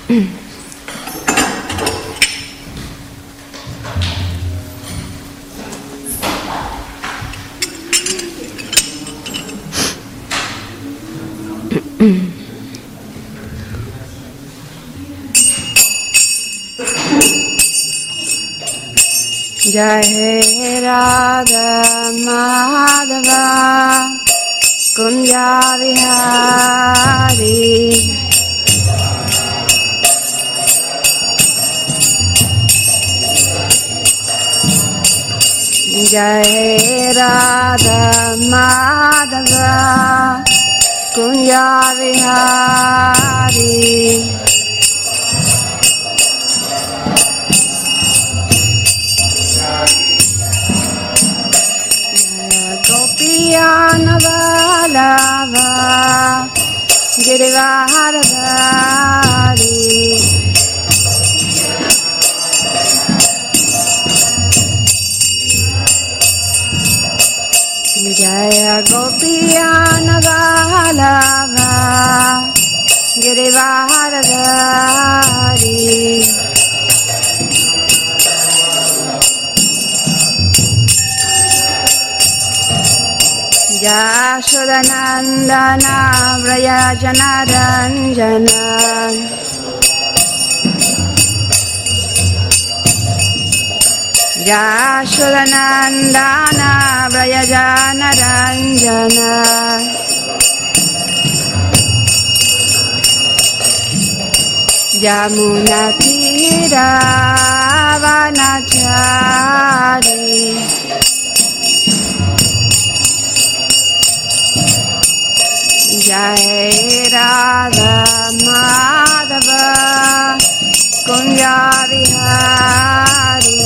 Jai He Radha Madhava Kunja Vihari Jai He Radha Madhava Kunja Vihari Gopiyanavallabha Girivardhari Jaya Gopiyanavallabha Girivardhari Yashodanandana Vrayajanaranjana Yashodanandana Vrayajanaranjana Yamunatira Vanachari Jai Radha Madhava Kunja Vihari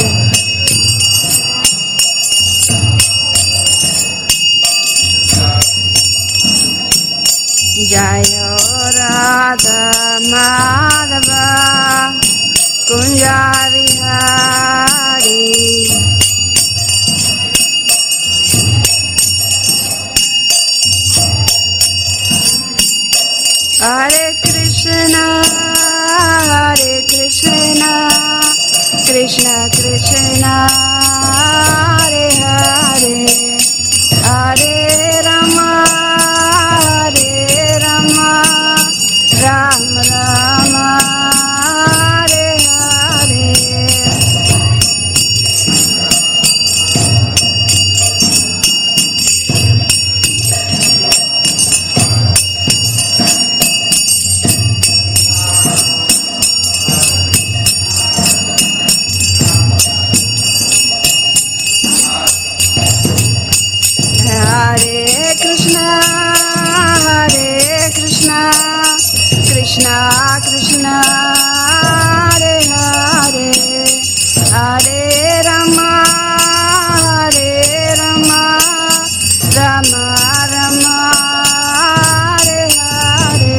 Jai Radha Madhava Kunja Vihari Hare Krishna, Krishna Krishna, Hare Hare, Hare Rama, Ram Rama, Hare Hare. Krishna Krishna Hare Hare Hare Rama Rama Rama Hare Hare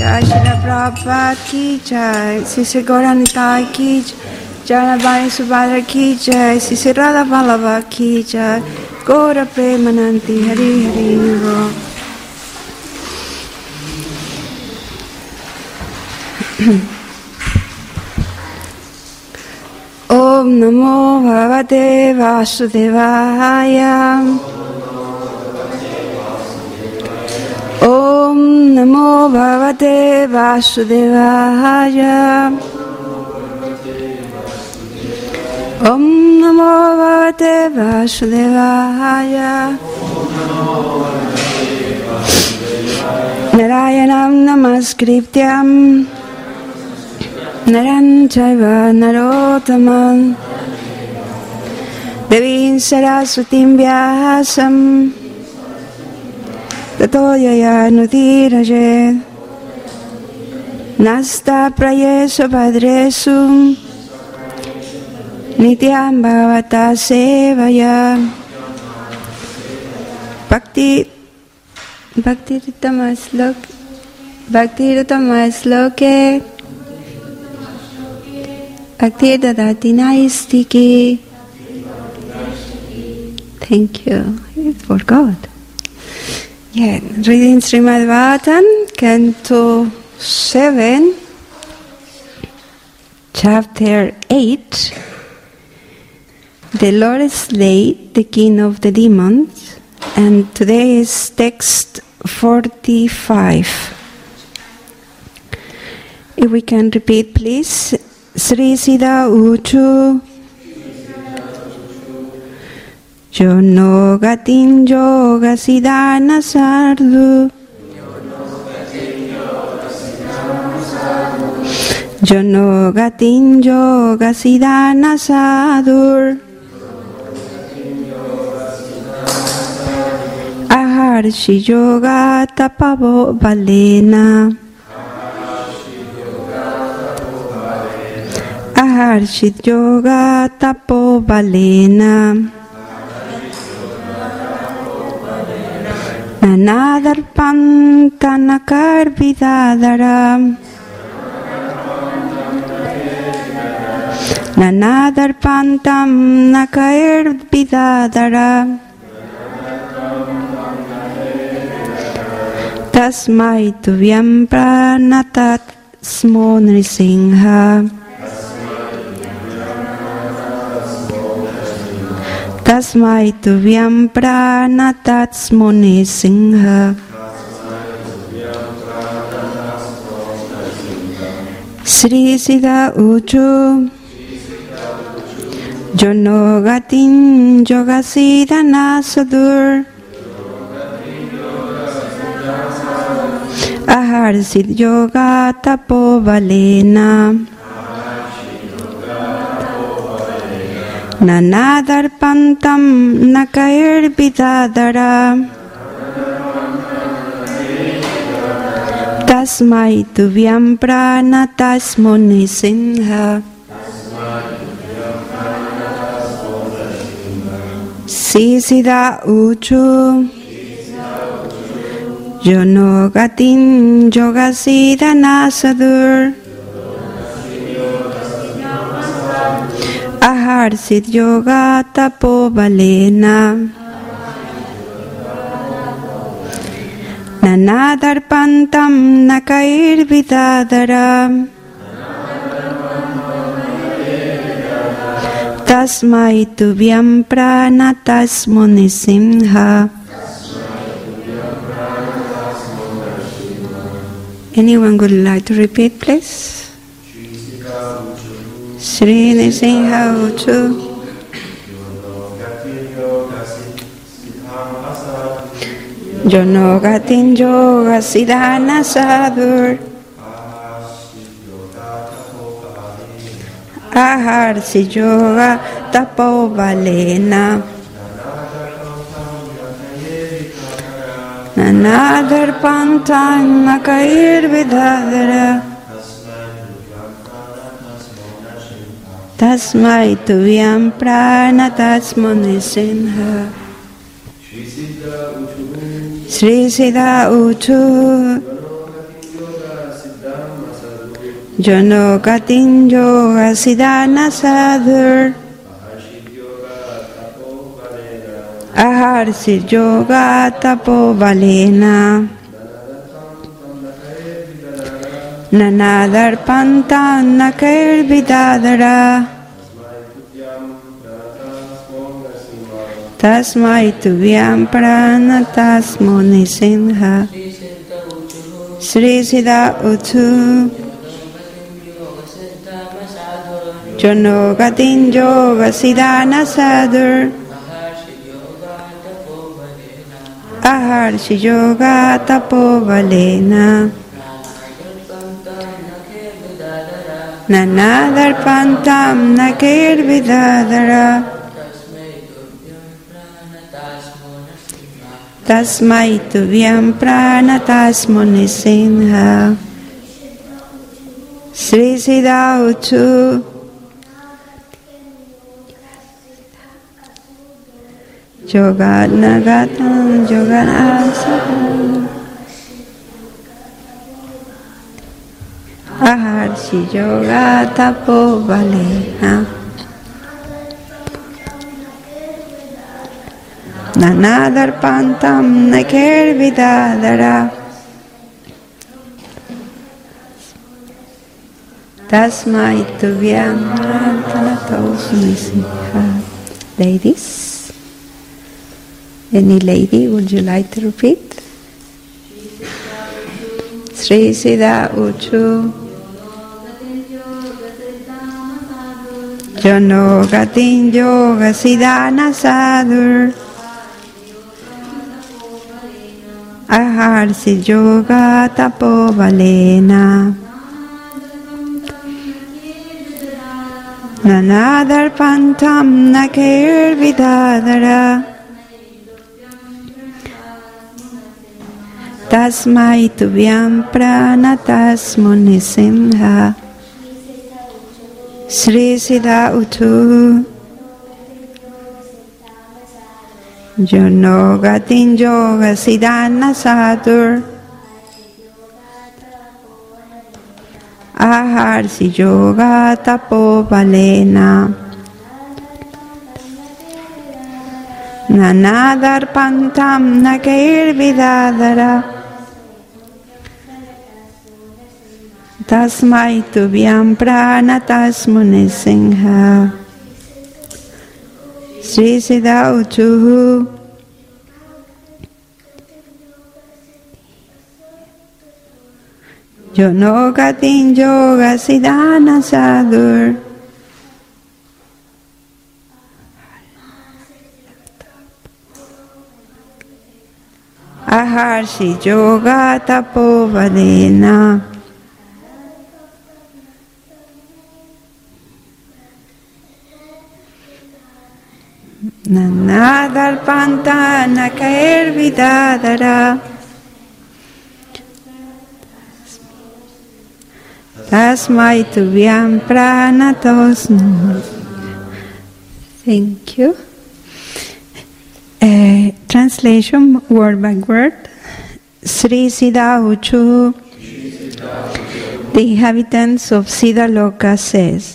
Jai Srila Prabhupada ki jai, Sri Sri Gauranitai ki jai, Janabhai Subhadra ki jai, Sri Sri Radha Vallabha ki jai, Gaura Premananti Hari Hari Ram. Om Namo Bhagavate Vasudevaya. Om Namo Bhagavate Vasudevaya. Om Namo Bhagavate Vasudevaya. Narayanam Namaskrityam Naran Chaiva Narottamam Devim Saraswatim Vyasam Tato Yaya Nudiraje Nasta Prayesu Bhadresu Nityam Bhavata Sevaya Bhakti Rutama Sloke Bhakti Dadati Naistiki. Thank you. It's for God. Yeah, reading Srimad Bhagavatam, Canto 7, Chapter 8. The Lord slayed the king of the demons, and today is text 45. If we can repeat, please. Sri Siddha Uchu Jono Gatin Yoga Siddhana Sardu Jono Gatin Yoga Siddhana Sadur Aharshi Yoga Tapavo Balena Aharshit Yoga Tapo Balena Nanadar Pantanakar Vidadara Nanadar Pantam Nakair Vidadara Tasmai Tuvyam Pranatat Smo Nrisingha Tasmai Tuvyam Pranatat Smo Nrisingha Sri Siddha Uchu Jono Gatin Yoga Siddhana Sadur Aharsit Yoga Tapo Valena Nanadar Pantam Nakair Vidadara Tasmai Tuvyam Pranatasmo Nisingha Siddha Uchu Jono Gatin Yoga Siddhana Sadur Aharsit Yoga Tapo Valena Nanadar Pantam Nakair Vidadara Tasmai Tuvyam Pranatasmo Nisimha. Anyone would like to repeat, please? Sri Nisimha Uchu Jono Gatin Yoga Siddhana Sadur Aharsi Yoga Tapo Valena Nanadar Pantan Nakair Vidadara Tasmai Tuvyam Pranatasmo Nisimha. Sri Siddha Uchu Jono Gatin Yoga Siddhana Sadhur Aharsi Yoga Tapo Valena Nanadar Pantan Nakair Vidadara Tasmai Tuvyam Pranatasmo Nisinha Sri Siddha Utu Jono Gatin Yoga Siddhana Sadhur Aharsi Yoga Tapo Valena Nanadar Pantam Nakir Vidadara Tasmai Tuvyam Pranatasmo Nisinha Sri Siddha Utu Yoga Nagatam Yoga Asana Aharsi Yoga Tapo Valena Nanadar Pantam Nakir Vidadara Tasmai Tuvyam Pranatasmo Nisinha. Ladies, any lady, would you like to repeat? Sri Siddha Uchu Jono Gatin Yoga Siddhana Sadhur Aharsi Yoga Tapo Valena Nanadar Pantam Nakir Vidadara Tasmai Tuvyam Pranatasmo Nisinha Sri Siddha Utu Jono Gatin Yoga Siddhana Sadhur Aharsi Yoga Tapo Valena Nanadar Pantam Nakir Vidadara Tasmai Tuvyam Pranatasmo Nisinha Sri Siddha Utu Jono Gatin Yoga Siddhana Sadhur Aharsi Yoga Tapo Valena Nanadar Panta Nakair Vidadara Tasmai Tuvyam Pranatasmo. Thank you. Translation word by word. Sri Siddha Uchu, the inhabitants of Siddha Loka says,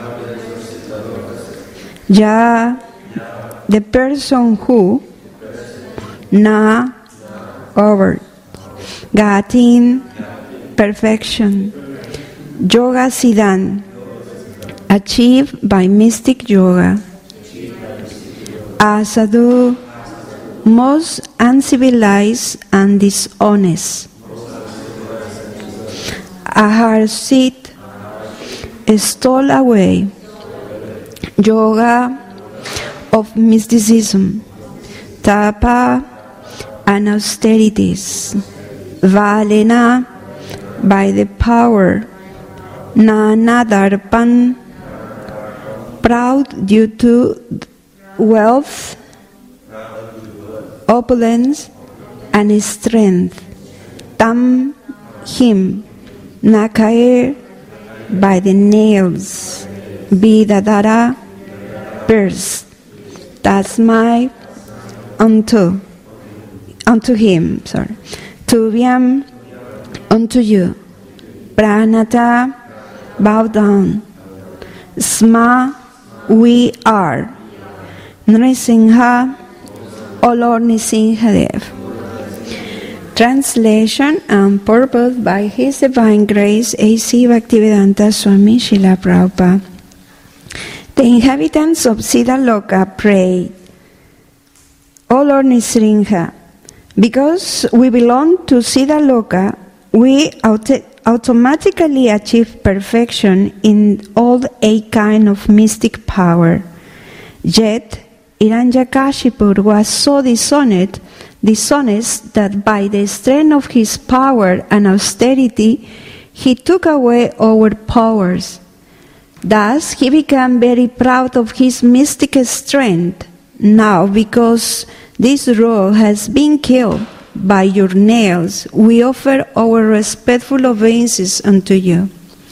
Ya, the person who, Na, over, Gatin, perfection, Yoga Siddhan, achieved by mystic yoga, Asadu, most uncivilized and dishonest, Aharsit, stole away, Yoga of mysticism, Tapa and austerities, Valena by the power, Nanadarpan, proud due to wealth, opulence and strength, Tam him, Nakair by the nails, Vidadara pierced, Tasmai unto him, Tuvyam unto you, Pranata bow down. Sma, we are. Nrisingha, O Lord Nrisimhadev. Translation and purport by His Divine Grace A.C. Bhaktivedanta Swami Srila Prabhupada. The inhabitants of Siddhaloka prayed, O Lord Nrisimha, because we belong to Siddhaloka, we automatically achieve perfection in all 8 kinds of mystic power. Yet, Hiranyakashipu was so dishonest that by the strength of his power and austerity, he took away our powers. Thus, he became very proud of his mystic strength. Now, because this rogue has been killed by your nails, we offer our respectful obeisances unto you.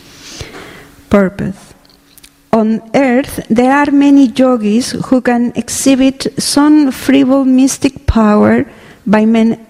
Purpose. On earth, there are many yogis who can exhibit some frivolous mystic power by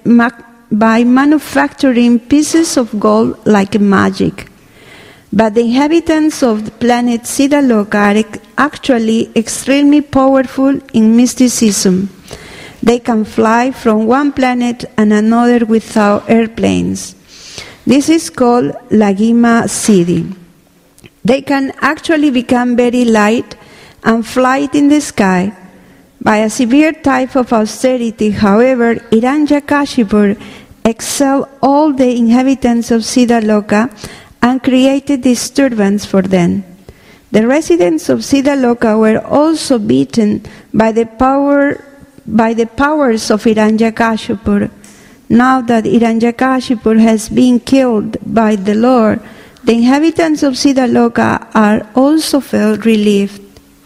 manufacturing pieces of gold like magic. But the inhabitants of the planet Siddhaloka are actually extremely powerful in mysticism. They can fly from one planet and another without airplanes. This is called Lagima Siddhi. They can actually become very light and fly in the sky. By a severe type of austerity, however, Hiranyakashipu excelled all the inhabitants of Siddhaloka and created disturbance for them. The residents of Siddhaloka were also beaten by the powers of Hiranyakashipu. Now that Hiranyakashipu has been killed by the Lord, the inhabitants of Siddhaloka are also felt relieved.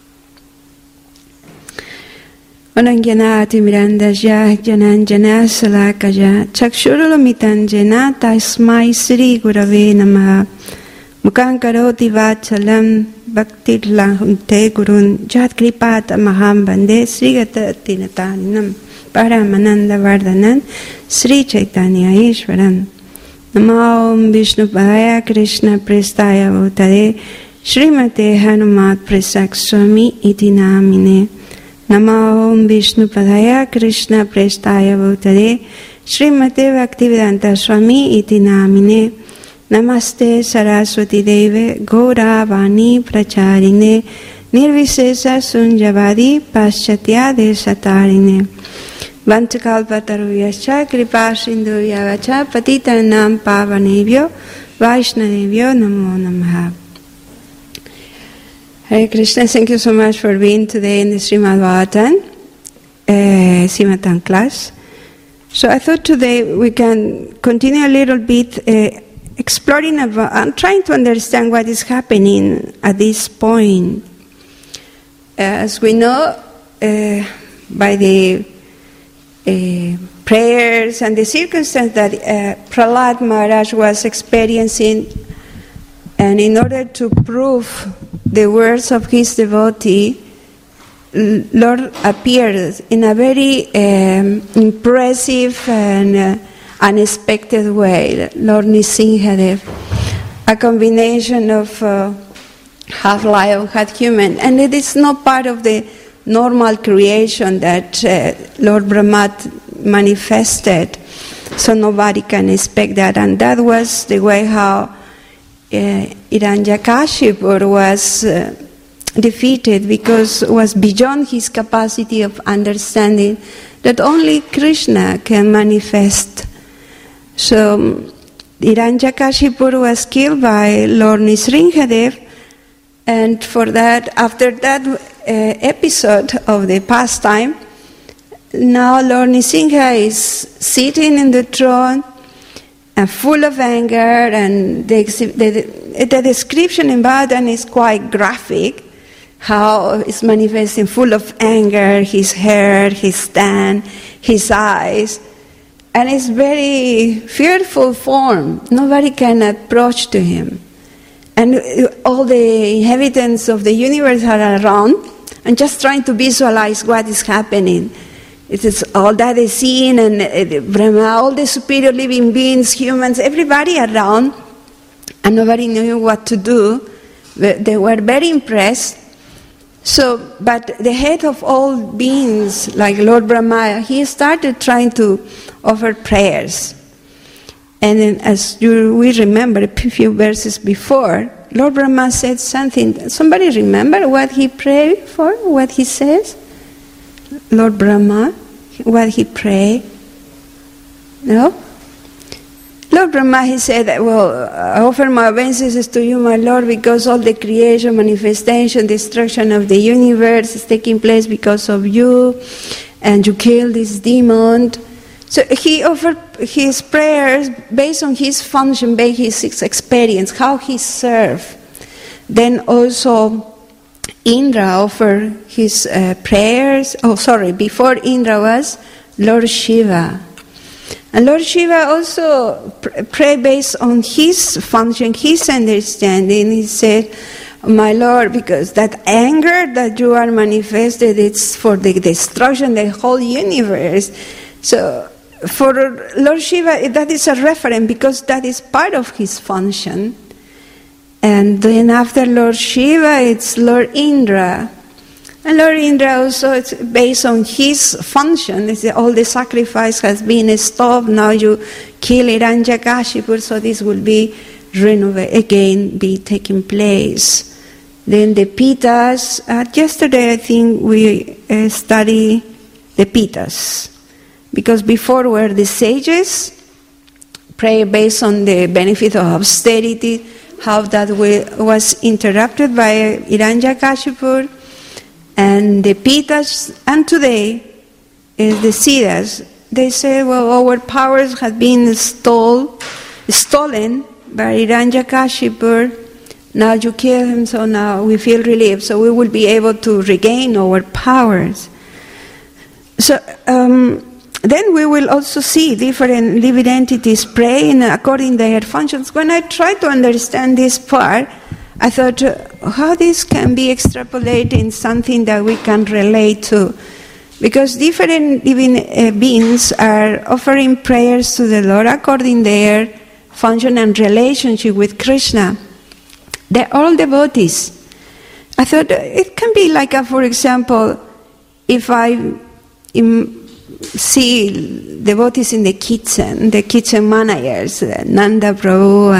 Onanjanati mirandajah jananjana salakajah chakshurulamitanjana tasmai sri gurave namaha mukankaroti vachalam bhakti lahunte gurun jat kripata maham bande srigata tinataninam paramananda vardhanan Sri Chaitanya Ishwaran. Namo Vishnupadaya Krishna Prestaya Bhutale Srimate Hanumat Presak Swami Iti Namine. Namo Vishnupadaya Krishna Prestaya Bhutale Srimate Bhaktivedanta Swami Iti Namine. Namaste Saraswati Deve Gaura Vani Pracharine Nirvisesa Sunjavadi Paschatya Desatarine. Vantakalpataruyascha Kripasindhu Yavacha Patitanam Pavanebhyo Vaishnavebhyo Namo Namaha. Hare Krishna, thank you so much for being today in the Srimad Bhagavatam class. So I thought today we can continue a little bit exploring about and trying to understand what is happening at this point. As we know, by the prayers and the circumstance that Prahlad Maharaj was experiencing, and in order to prove the words of his devotee, Lord appeared in a very impressive and unexpected way. Lord Nrisimhadev, a combination of half lion, half human, and it is not part of the normal creation that Lord Brahma manifested, so nobody can expect that. And that was the way how Hiranyakashipu was defeated, because it was beyond his capacity of understanding that only Krishna can manifest. So Hiranyakashipu was killed by Lord Nrisimhadev, and for that, after that episode of the pastime, now Lord Nrisimha is sitting in the throne and full of anger, and the description in Bhagavatam is quite graphic, how it's manifesting full of anger, his hair, his stand, his eyes, and it's very fearful form. Nobody can approach to him. And all the inhabitants of the universe are around and just trying to visualize what is happening. It is all that is seen, and Brahma, all the superior living beings, humans, everybody around, and nobody knew what to do. They were very impressed. So, but the head of all beings, like Lord Brahma, he started trying to offer prayers. And then, as we remember a few verses before, Lord Brahma said something. Somebody remember what he prayed for? What he says? Lord Brahma, what he prayed? No? Lord Brahma, he said, well, I offer my obeisances to you, my Lord, because all the creation, manifestation, destruction of the universe is taking place because of you, and you killed this demon. So he offered his prayers based on his function, based on his experience, how he served. Then also Indra offered his prayers. Before Indra was Lord Shiva. And Lord Shiva also prayed based on his function, his understanding. He said, my Lord, because that anger that you are manifested, it's for the destruction of the whole universe. So for Lord Shiva, that is a reference because that is part of his function. And then after Lord Shiva, it's Lord Indra. And Lord Indra also, it's based on his function. All the sacrifice has been stopped. Now you kill Hiranyakashipu, so this will be be taking place. Then the Pitas. Yesterday, I think we studied the Pitas, because before were the sages, pray based on the benefit of austerity, how that was interrupted by Hiranyakashipu. And the Pitas, and today, is the Siddhas. They say, well, our powers have been stolen by Hiranyakashipu. Now you kill him, so now we feel relieved. So we will be able to regain our powers. So then we will also see different living entities praying according to their functions. When I try to understand this part, I thought, how this can be extrapolated in something that we can relate to. Because different living beings are offering prayers to the Lord according to their function and relationship with Krishna. They're all devotees. I thought it can be like, for example, if I see devotees in the kitchen managers, Nanda Prabhu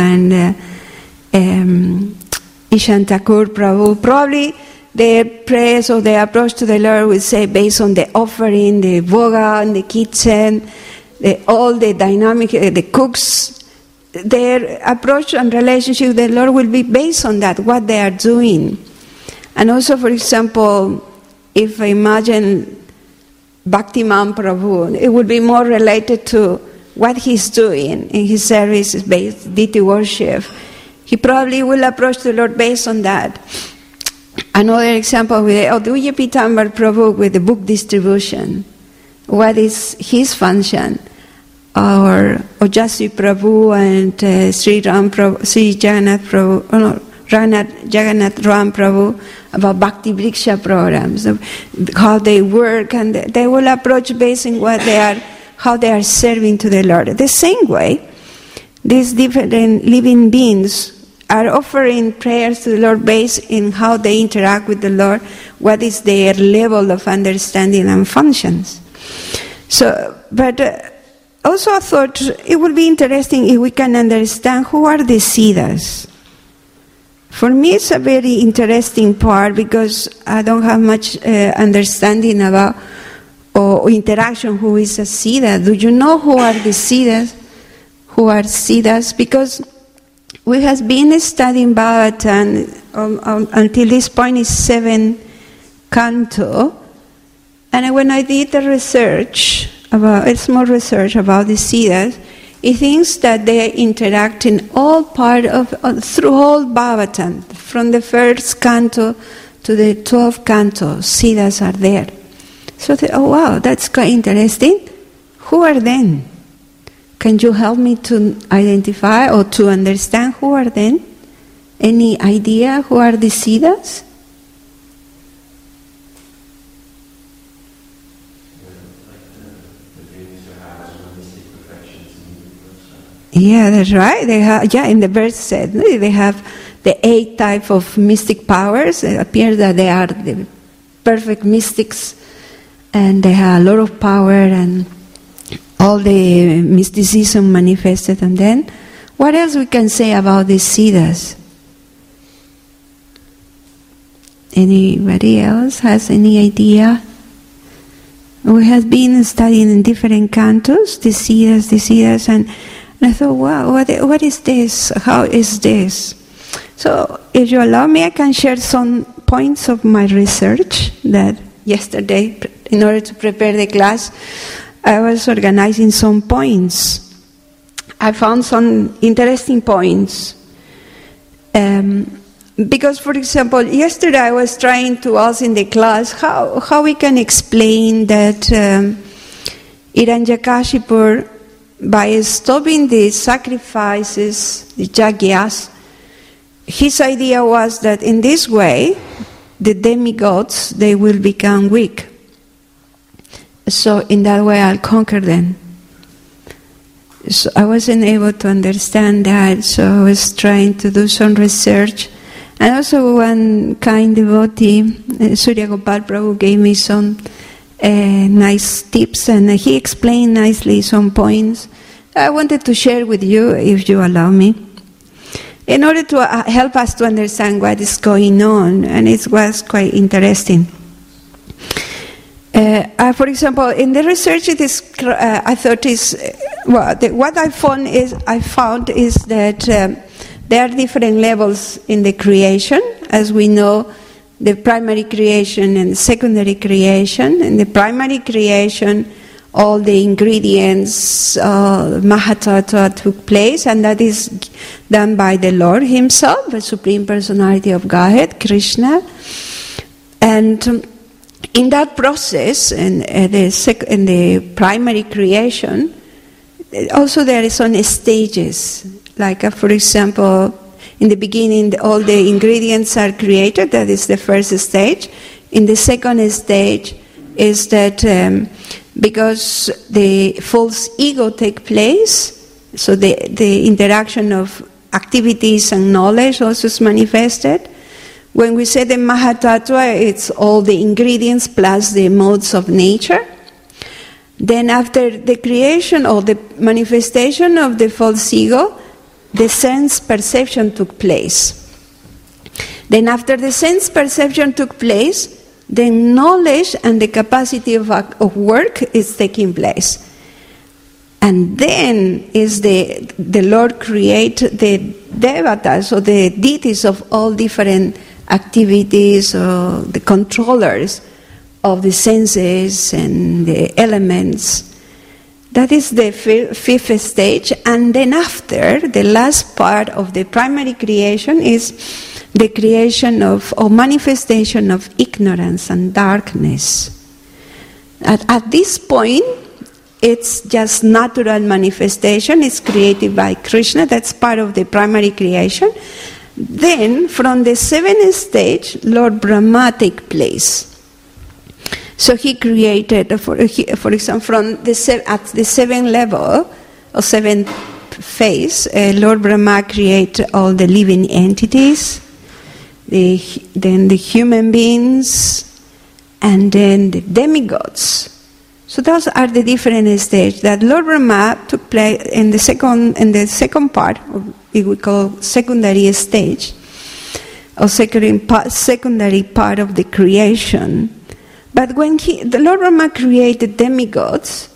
and Ishan Thakur Prabhu, probably their prayers or their approach to the Lord will say based on the offering, the bhoga in the kitchen, all the dynamic, the cooks, their approach and relationship with the Lord will be based on that, what they are doing. And also, for example, if I imagine Bhaktiman Prabhu, it would be more related to what he's doing in his service, based deity worship. He probably will approach the Lord based on that. Another example with Advaya Pitambar Prabhu with the book distribution. What is his function? Or Ojasvi Prabhu and Sri Jagannath Ram Prabhu about Bhakti Vriksha programs, how they work, and they will approach based on what they are, how they are serving to the Lord. The same way, these different living beings are offering prayers to the Lord based in how they interact with the Lord, what is their level of understanding and functions. So, but also I thought it would be interesting if we can understand who are the Siddhas. For me, it's a very interesting part because I don't have much understanding about or interaction who is a Siddha. Do you know who are the Siddhas? Who are Siddhas? Because we have been studying Bhagavatam until this point is 7 canto, and when I did the research about small research about the Siddhas, it thinks that they interact in all part of through all Bhagavatam, from the first canto to the 12th canto. Siddhas are there. So oh wow, that's quite interesting. Who are they? Can you help me to identify or to understand who are they? Any idea who are the Siddhas? Yeah, that's right. They have, in the verse said they have the 8 type of mystic powers. It appears that they are the perfect mystics, and they have a lot of power and all the mysticism manifested. And then, what else we can say about the Siddhas? Anybody else has any idea? We have been studying in different cantos the Siddhas, and I thought, wow, what is this? How is this? So, if you allow me, I can share some points of my research that yesterday, in order to prepare the class, I was organizing some points. I found some interesting points. Because, for example, yesterday I was trying to ask in the class how we can explain that Hiranyakashipu, by stopping the sacrifices, the yagyas, his idea was that in this way, the demigods, they will become weak. So in that way I'll conquer them. So I wasn't able to understand that, so I was trying to do some research. And also one kind devotee, Surya Gopal Prabhu, gave me some nice tips, and he explained nicely some points I wanted to share with you, if you allow me, in order to help us to understand what is going on, and it was quite interesting. For example, in the research, it is, I thought is what I found is that there are different levels in the creation, as we know, the primary creation and secondary creation. In the primary creation, all the ingredients, Mahatattva took place, and that is done by the Lord Himself, the Supreme Personality of Godhead, Krishna. And in that process, in the primary creation, also there is some stages. Like, for example, in the beginning, all the ingredients are created. That is the first stage. In the second stage is that because the false ego takes place, so the interaction of activities and knowledge also is manifested. When we say the Mahatattva, it's all the ingredients plus the modes of nature. Then after the creation or the manifestation of the false ego, the sense perception took place. Then after the sense perception took place, the knowledge and the capacity of work is taking place. And then is the Lord create the devatas, or the deities of all different activities, or the controllers of the senses and the elements. That is the fifth stage. And then after, the last part of the primary creation is the creation of, or manifestation of, ignorance and darkness. At this point, it's just natural manifestation. It's created by Krishna. That's part of the primary creation. Then, from the seventh stage, Lord Brahma takes place. So he created, for example, from at the seventh level, or seventh phase, Lord Brahma created all the living entities, then the human beings, and then the demigods. So those are the different stages that Lord Brahma took place in the second part, we call secondary stage, or secondary part of the creation. But when the Lord Brahma created demigods,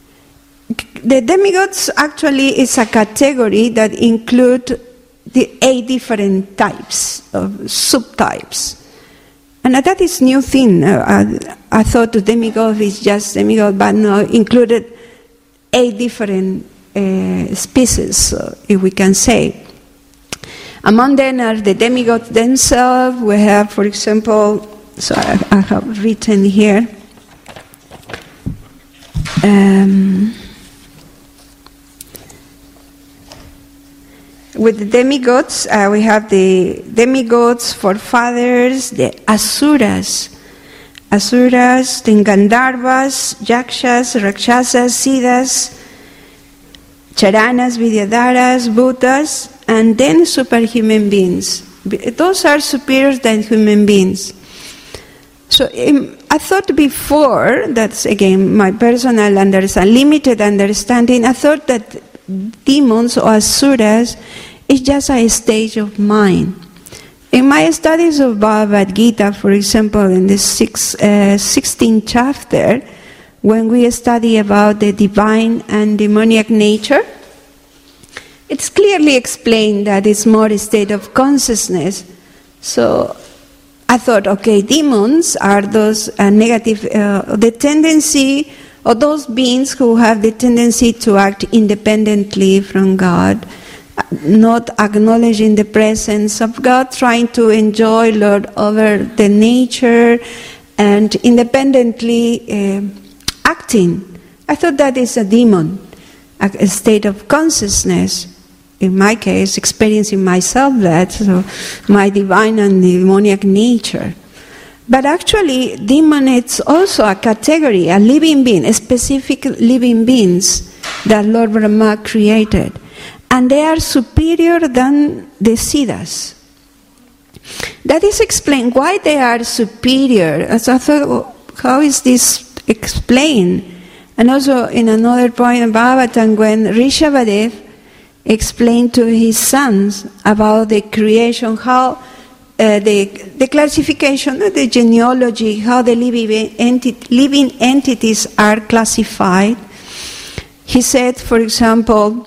the demigods actually is a category that include the 8 different types of subtypes. And that is new thing. I thought the demigod is just demigod, but no, included 8 different species, if we can say. Among them are the demigods themselves. We have, for example, so I have written here. With the demigods, we have the demigods, forefathers, the asuras, the Gandharvas, yakshas, rakshasas, siddhas, Charanas, Vidyadharas, Buddhas, and then superhuman beings. Those are superior than human beings. So I thought before, that's again my personal limited understanding, I thought that demons or asuras is just a stage of mind. In my studies of Bhagavad Gita, for example, in the 16th chapter, when we study about the divine and demoniac nature, it's clearly explained that it's more a state of consciousness. So I thought, okay, demons are those negative, the tendency, or those beings who have the tendency to act independently from God, not acknowledging the presence of God, trying to enjoy Lord over the nature, and independently acting. I thought that is a demon, a state of consciousness. In my case, experiencing myself that, so my divine and demoniac nature. But actually, demon is also a category, a living being, a specific living beings that Lord Brahma created. And they are superior than the Siddhas. That is explained why they are superior. As I thought, how is this explained? And also in another point in Bhagavatam, when Rishabhadev explained to his sons about the creation, how the classification, the genealogy, how the living entities are classified. He said, for example,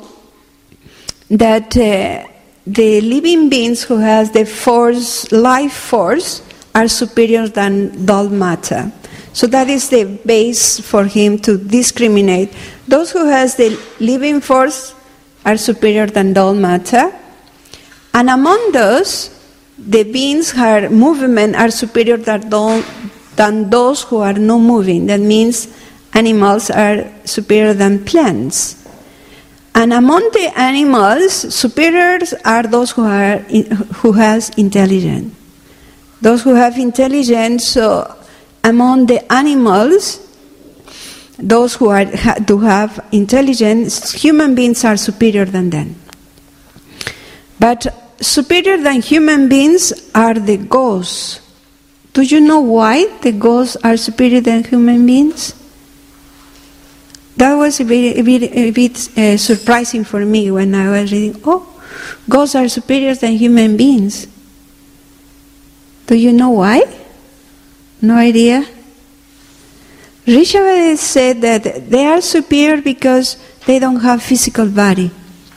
that the living beings who has the life force are superior than dull matter. So that is the base for him to discriminate. Those who has the living force are superior than dull matter. And among those, the beings who are movement are superior than those who are no moving. That means animals are superior than plants. And among the animals, superiors are those who has intelligence. Those who have intelligence, so among the animals, those who do have intelligence, human beings are superior than them. But superior than human beings are the ghosts. Do you know why the ghosts are superior than human beings? That was a bit surprising for me when I was reading, ghosts are superior than human beings. Do you know why? No idea? Rishabhadev said that they are superior because they don't have physical body.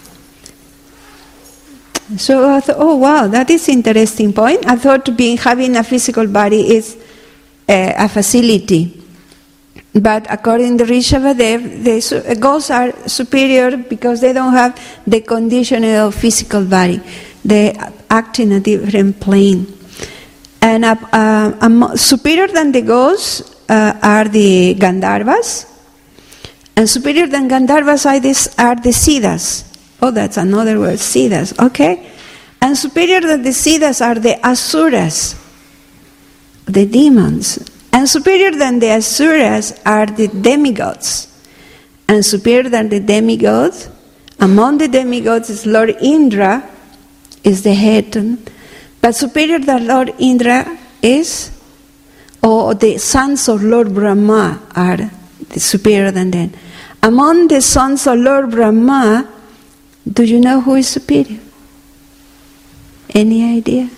So I thought, oh wow, that is an interesting point. I thought having a physical body is a facility. But according to Rishabhadev, the ghosts are superior because they don't have the conditioning of physical body. They act in a different plane. And superior than the ghosts are the Gandharvas, and superior than Gandharvas are the Siddhas. Oh, that's another word, Siddhas, okay? And superior than the Siddhas are the Asuras, the demons. And superior than the Asuras are the demigods. And superior than the demigods, among the demigods is Lord Indra, is the head. But superior than Lord Indra is, or the sons of Lord Brahma are superior than them. Among the sons of Lord Brahma, do you know who is superior? Any idea?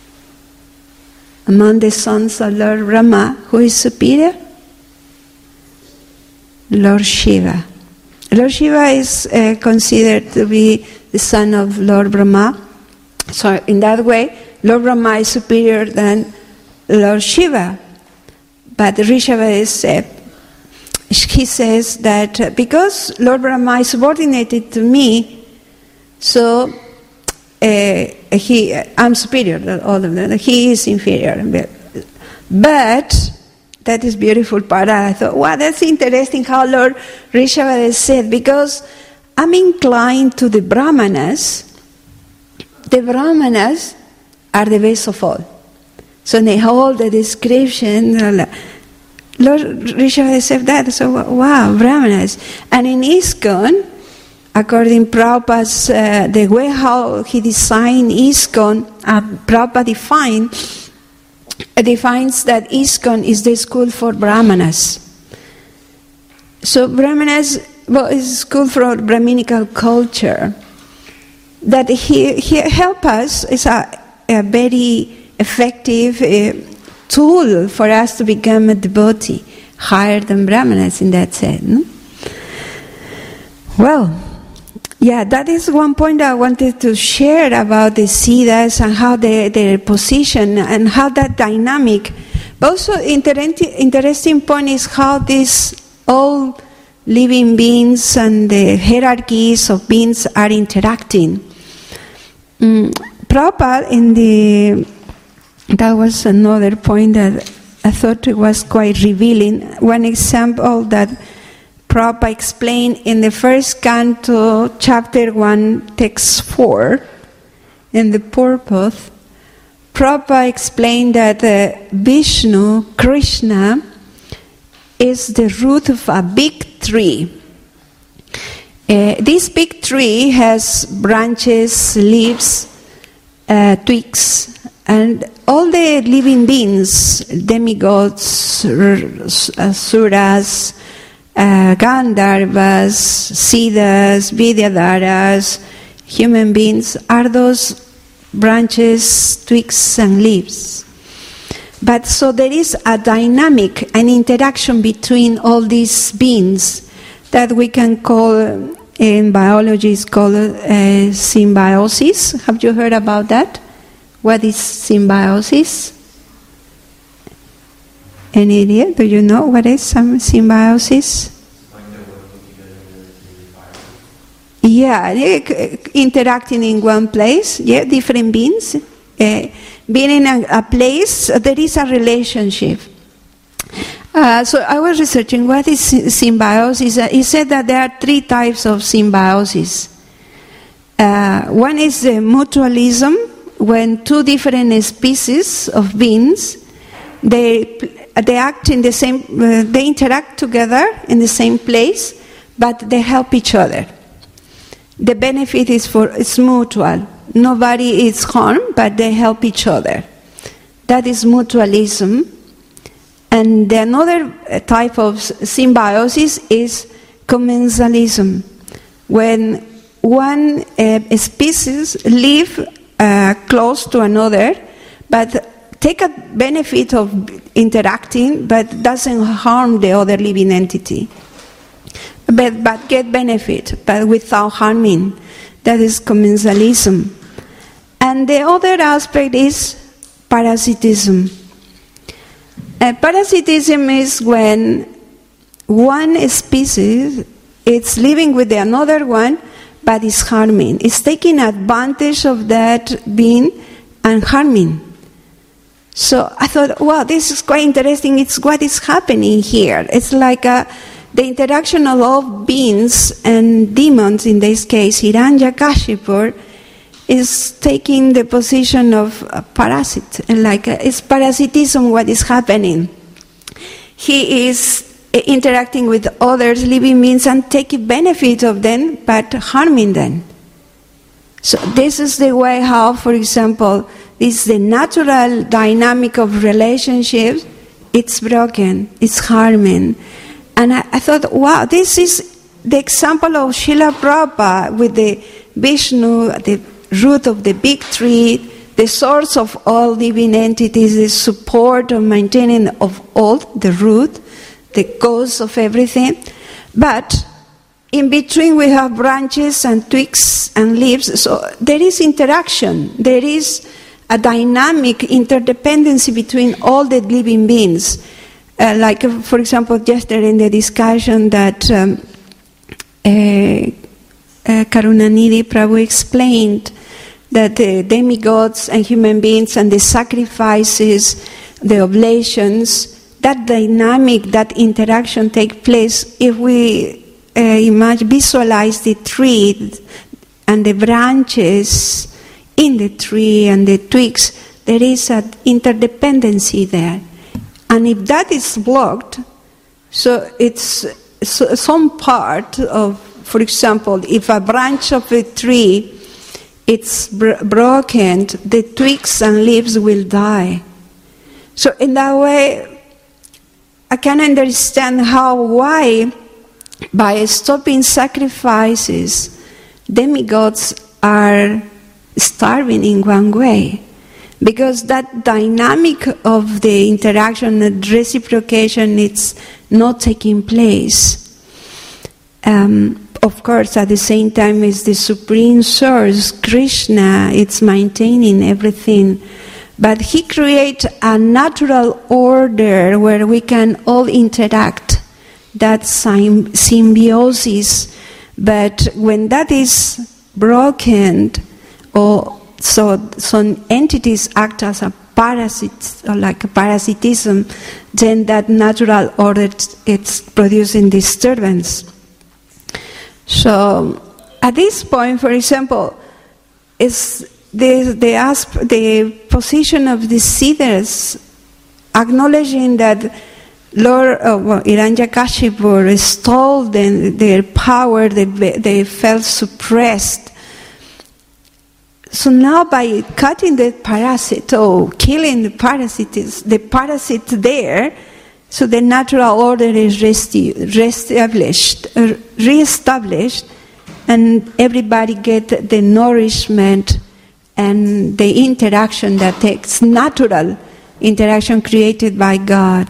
Among the sons of Lord Brahma, who is superior? Lord Shiva. Lord Shiva is considered to be the son of Lord Brahma. So in that way, Lord Brahma is superior than Lord Shiva. But Rishabhadev says that because Lord Brahma is subordinated to me, so I'm superior than all of them. He is inferior. But that is beautiful part. I thought, wow, that's interesting how Lord Rishabhadev said, because I'm inclined to the Brahmanas. The Brahmanas are the base of all. So they hold the description. Lord Rishabhadev said that. So wow, Brahmanas. And in ISKCON, according to Prabhupada's, the way how he designed ISKCON, Prabhupada defines that ISKCON is the school for Brahmanas. So Brahmanas is a school for Brahminical culture. That he help us is a very effective tool for us to become a devotee, higher than Brahmanas in that sense. No? Well, yeah, that is one point I wanted to share about the Siddhas and how their position and how that dynamic. But also, interesting point is how these all living beings and the hierarchies of beings are interacting. Prabhupada, that was another point that I thought it was quite revealing. One example that Prabhupada explained in the first canto, chapter 1, text 4, in the purport, Prabhupada explained that Vishnu, Krishna, is the root of a big tree. This big tree has branches, leaves, twigs, and all the living beings, demigods, asuras, Gandharvas, Siddhas, Vidyadharas, human beings, are those branches, twigs, and leaves. But so there is a dynamic, an interaction between all these beings that we can call, in biology, is called symbiosis. Have you heard about that? What is symbiosis? Any idea? Do you know what is some symbiosis? Yeah, interacting in one place, yeah, different beings. Being in a place, there is a relationship. So I was researching what is symbiosis. He said that there are 3 types of symbiosis. One is the mutualism, when 2 different species of beings, they act in the same, they interact together in the same place, but they help each other. The benefit is mutual. Nobody is harmed, but they help each other. That is mutualism. And the another type of symbiosis is commensalism, when one species live close to another, but take a benefit of interacting, but doesn't harm the other living entity. But get benefit, but without harming. That is commensalism. And the other aspect is parasitism. Parasitism is when one species is living with the another one, but is harming. It's taking advantage of that being and harming. So I thought, wow, this is quite interesting. It's what is happening here. It's like the interaction of all beings and demons, in this case, Hiranyakashipu, is taking the position of a parasite. Like it's parasitism what is happening. He is interacting with others, living beings, and taking benefit of them, but harming them. So this is the way how, for example, this is the natural dynamic of relationships. It's broken, it's harming. And I thought, wow, this is the example of Srila Prabhupada with the Vishnu, the root of the big tree, the source of all living entities, the support of maintaining of all, the root, the cause of everything. But in between we have branches and twigs and leaves, so there is interaction, there is a dynamic interdependency between all the living beings. Like, for example, yesterday in the discussion that Karunanidhi Prabhu explained that the demigods and human beings and the sacrifices, the oblations, that dynamic, that interaction take place if we visualize the tree and the branches in the tree and the twigs. There is an interdependency there. And if that is blocked, so it's some part of For example, if a branch of a tree it's broken, the twigs and leaves will die. So in that way, I can understand why by stopping sacrifices, demigods are starving in one way. Because that dynamic of the interaction and reciprocation, it's not taking place. Of course, at the same time, is the Supreme Source, Krishna, it's maintaining everything. But he creates a natural order where we can all interact, that symbiosis. But when that is broken, or so some entities act as a parasite, or like a parasitism, then that natural order, it's producing disturbance. So at this point, for example, is the position of the Siddhas, acknowledging that Lord Hiranyakashipu stole their power, they felt suppressed. So now by cutting the parasite or killing the parasite there, so the natural order is reestablished, and everybody get the nourishment and the interaction that takes, natural interaction created by God.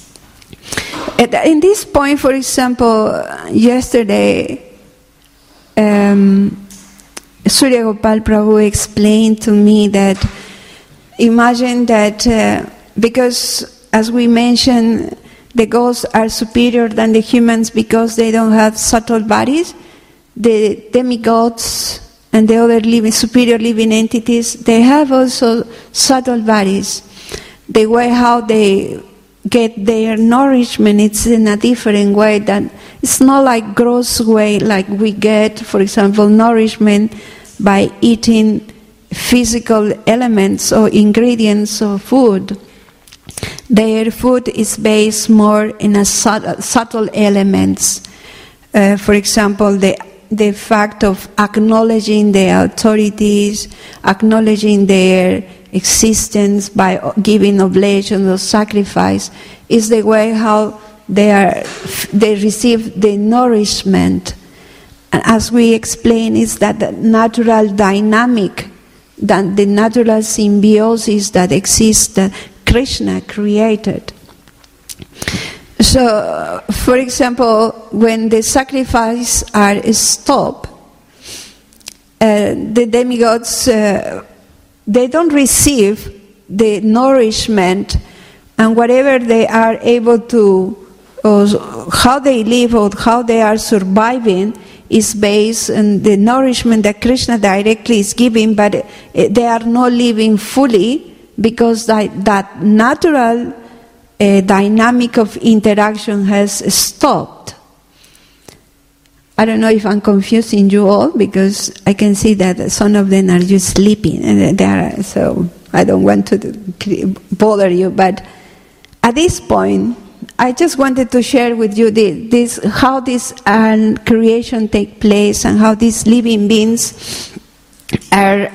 In this point, for example, yesterday, Surya Gopal Prabhu explained to me that imagine that because, as we mentioned, the gods are superior than the humans because they don't have subtle bodies. The demigods and the other superior living entities, they have also subtle bodies. The way how they get their nourishment, it's in a different way. That it's not like gross way like we get, for example, nourishment by eating physical elements or ingredients of food. Their food is based more in a subtle elements. For example, the fact of acknowledging the authorities, acknowledging their existence by giving oblation or sacrifice, is the way how they receive the nourishment. And as we explained, is that the natural dynamic, that the natural symbiosis that exists, that Krishna created. So, for example, when the sacrifices are stopped, the demigods, they don't receive the nourishment, and whatever they are able to, or how they live or how they are surviving is based on the nourishment that Krishna directly is giving, but they are not living fully because that natural dynamic of interaction has stopped. I don't know if I'm confusing you all, because I can see that some of them are just sleeping, and so I don't want to bother you. But at this point, I just wanted to share with you how this creation takes place and how these living beings are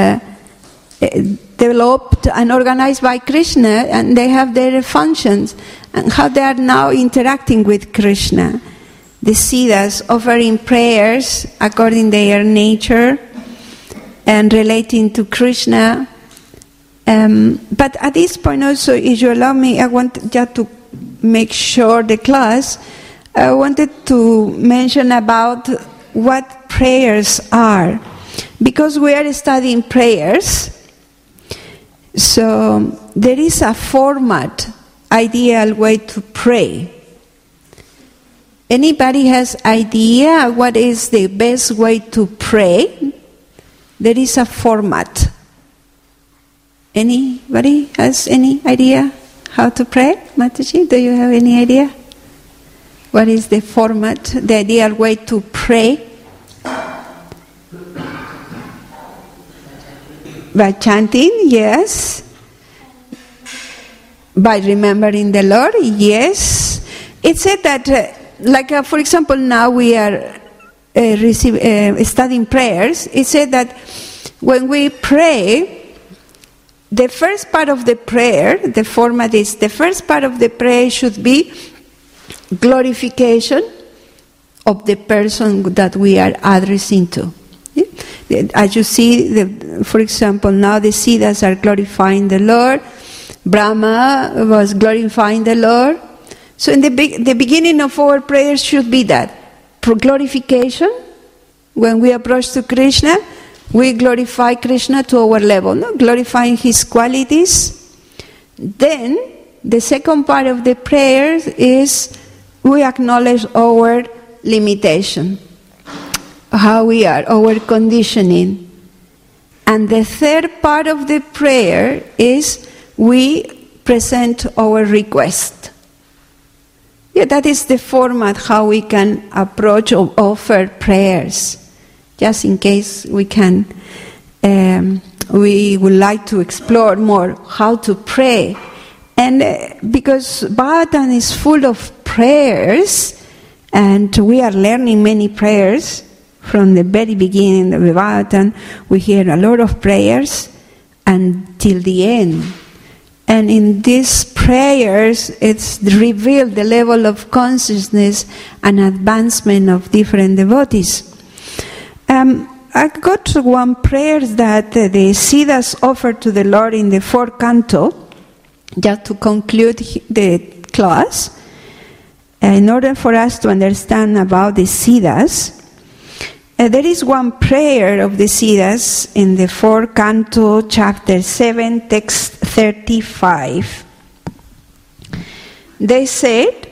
developed and organized by Krishna, and they have their functions, and how they are now interacting with Krishna. The Siddhas offering prayers according to their nature and relating to Krishna. But at this point also, if you allow me, I want just to make sure the class, I wanted to mention about what prayers are. Because we are studying prayers, so there is a format, ideal way to pray. Anybody has idea what is the best way to pray? There is a format. Anybody has any idea how to pray? Mataji, do you have any idea? What is the format, the ideal way to pray? By chanting, yes. By remembering the Lord, yes. It said that, for example, now we are studying prayers, it said that when we pray, the first part of the prayer, the format is, the first part of the prayer should be glorification of the person that we are addressing to. As you see, for example, now the Siddhas are glorifying the Lord. Brahma was glorifying the Lord. So in the beginning of our prayers should be that. For glorification, when we approach to Krishna, we glorify Krishna to our level, no? Glorifying His qualities. Then, the second part of the prayer is we acknowledge our limitation, how we are, our conditioning. And the third part of the prayer is we present our request. Yeah, that is the format how we can approach or offer prayers. Just in case we can, we would like to explore more how to pray. And because Bhagavatam is full of prayers, and we are learning many prayers from the very beginning of the Bhagavatam, we hear a lot of prayers until the end. And in these prayers, it's revealed the level of consciousness and advancement of different devotees. I got to one prayer that the Siddhas offered to the Lord in the fourth canto, just to conclude the class, in order for us to understand about the Siddhas. There is one prayer of the Siddhas in the fourth canto, chapter 7, text 35. They said,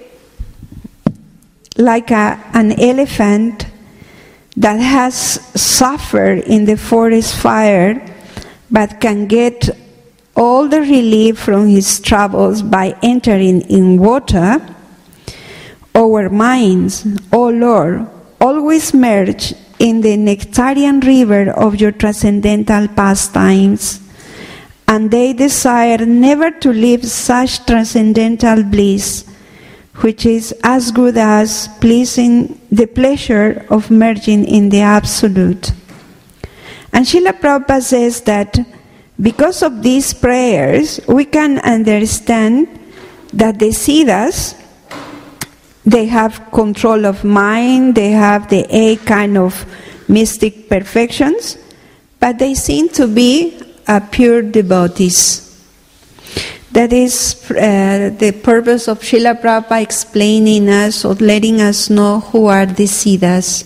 like an elephant that has suffered in the forest fire, but can get all the relief from his troubles by entering in water, our minds, O Lord, always merge in the nectarian river of your transcendental pastimes, and they desire never to leave such transcendental bliss, which is as good as pleasing the pleasure of merging in the Absolute. And Srila Prabhupada says that because of these prayers, we can understand that the Siddhas, they have control of mind, they have the 8 kind of mystic perfections, but they seem to be pure devotees. That is the purpose of Srila Prabhupada explaining us or letting us know who are the Siddhas.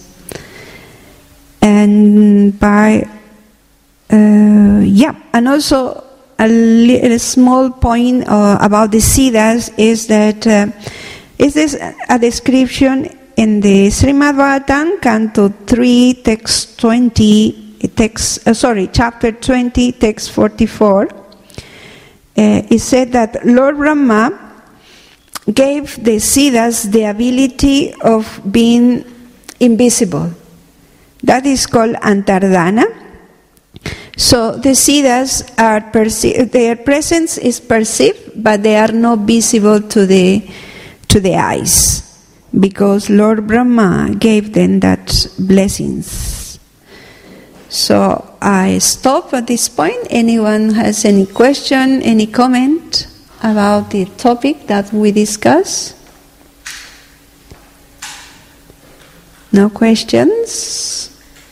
And and also a small point about the Siddhas is that is this a description in the Srimad Bhagavatam, Canto 3, text 20, chapter 20, text 44. It said that Lord Brahma gave the Siddhas the ability of being invisible. That is called Antardana. So the Siddhas are their presence is perceived, but they are not visible to the eyes, because Lord Brahma gave them that blessings. So I stop at this point. Anyone has any question, any comment about the topic that we discuss? No questions?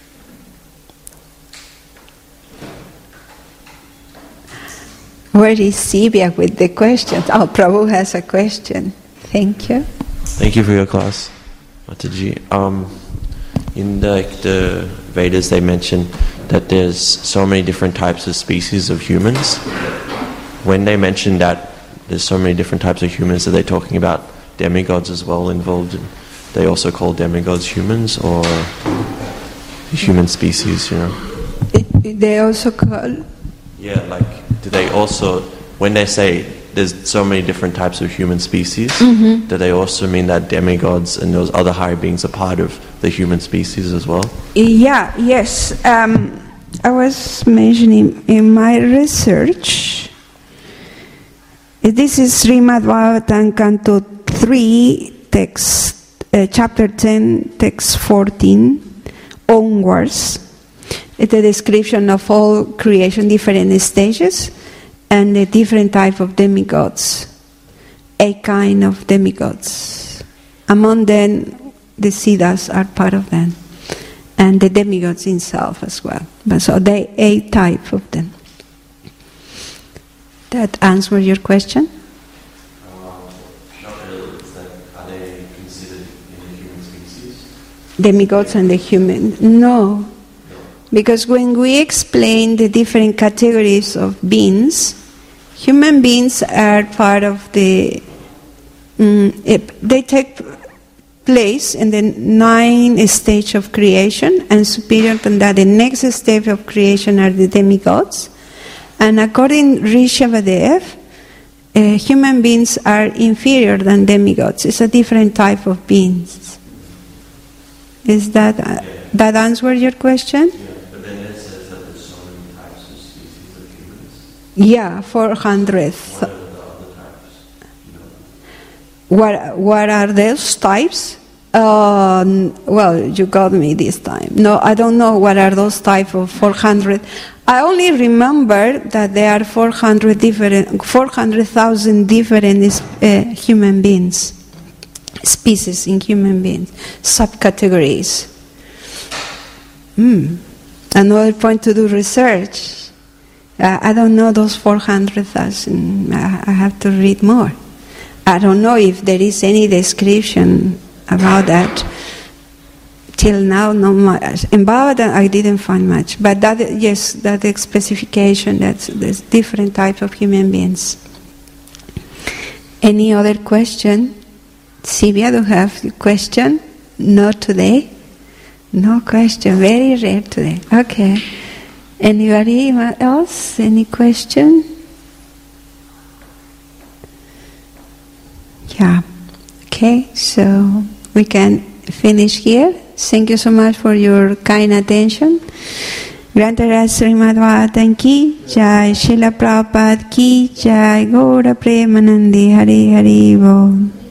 Where is Sivya with the questions? Oh, Prabhu has a question. Thank you. Thank you for your class, Mataji. In the Vedas, they mention that there's so many different types of species of humans. When they mention that there's so many different types of humans, are they talking about demigods as well involved? They also call demigods humans, or human species, you know? They also call? Yeah, like, do they also, when they say there's so many different types of human species, do they also mean that demigods and those other higher beings are part of the human species as well? Yeah, yes. I was mentioning in my research, this is Srimad Bhagavatam, Canto 3, text, chapter 10, text 14. onwards. It's a description of all creation, different stages, and the different type of demigods, 8 kind of demigods. Among them, the Siddhas are part of them, and the demigods himself as well. But so they 8 type of them. That answer your question? Are they considered in the human species? Demigods and the human? No. Because when we explain the different categories of beings, human beings are part of the... they take place in the 9th stage of creation, and superior to that, the next stage of creation are the demigods. And according to Rishabhadev, human beings are inferior than demigods. It's a different type of beings. Is that that answer your question? Yeah, but then it says that there's so many types of species of humans. Yeah, 400. What are the other types? What are those types? Well, you got me this time. No, I don't know what are those types of 400. I only remember that there are 400,000 different human beings, species in human beings, subcategories. Another point to do research. I don't know those 400,000. I have to read more. I don't know if there is any description about that. Till now, not much. In Bhagavatam, I didn't find much. But that, yes, that specification, there's different types of human beings. Any other question? Sylvia, do you have a question? Not today? No question. Very rare today. Okay. Anybody else? Any question? Yeah. Okay, so we can finish here. Thank you so much for your kind attention. Grantaraj Srimad Bhagavatam ki jai, Srila Prabhupada ki jai, Gaura Premanandi, Hari Hari Bol.